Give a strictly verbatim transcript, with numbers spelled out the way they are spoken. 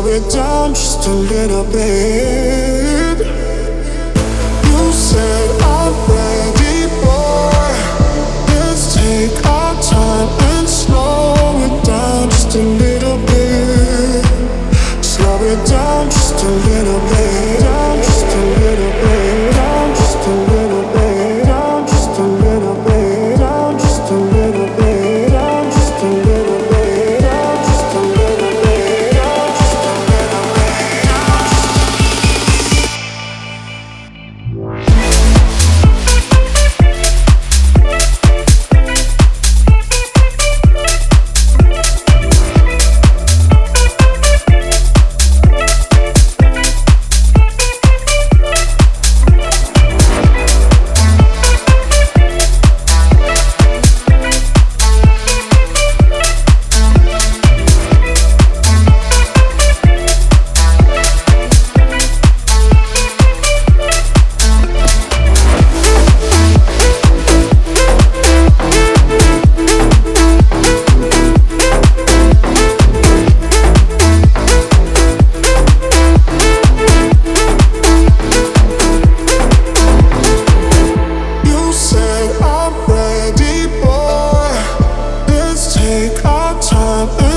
slow it down just a little bit. You said I'm ready, boy. Let's take our time and slow it down just a little bit. Slow it down just a little bit. Down just a little bit. Down just a little bit. Down just a little bit. Down just a little bit. Down just a little bit. Down just a little bit. Down just a little bit. You said I'm ready, boy. Let's take our time.